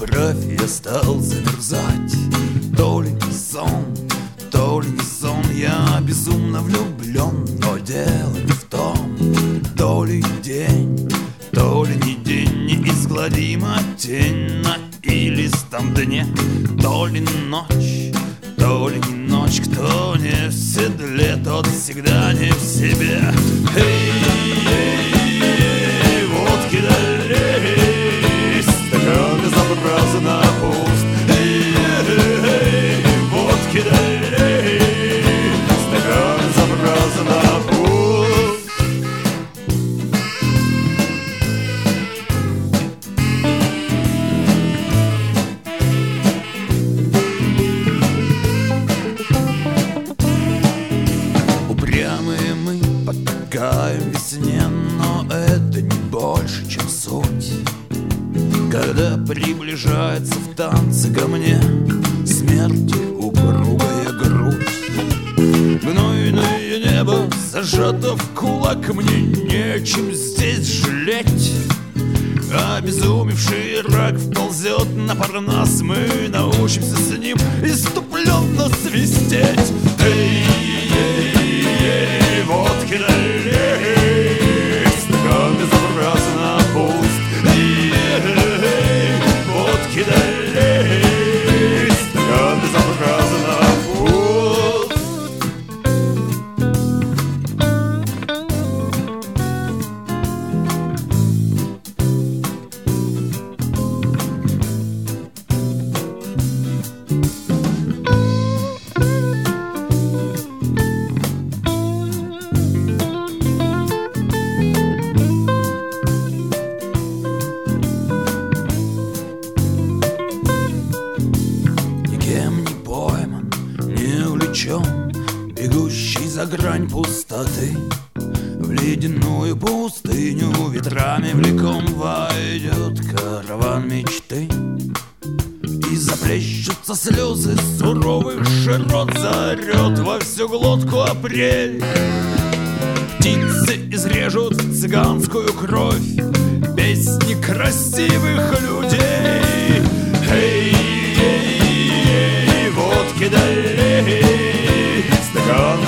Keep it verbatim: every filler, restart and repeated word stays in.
кровь, я стал замерзать. То ли сон, то ли не сон, я безумно влюблен, но дело не в том. То ли день, то ли не день, неизгладима тень на илистом дне. То ли ночь, то ли не ночь, кто не в седле, тот всегда не в себе. Эй, эй, водки долей, стакан безобразно пуст. Эй, эй, водки долей, стакан безобразно пуст. Упрямые мы потакаем весне, но это не больше, чем суть. Когда приближается в танце ко мне смерти упругая грудь, гнойное небо зажато в кулак, мне нечем здесь жалеть. Обезумевший рак вползет на парнас, мы научимся с ним иступленно свистеть. Эй, эй, эй, водки долей, стакан безобразно пуст. Эй, эй, водки долей, стакан безобразно пуст. Никем не пойман, не увлечен, бегущий за грань пустоты. В ледяную пустыню ветрами влеком войдет караван мечты. И заплещутся слезы суровых широт, заорет во всю глотку апрель. Птицы изрежут цыганскую кровь песни красивых людей. Эй, эй, эй, водки долей, стакан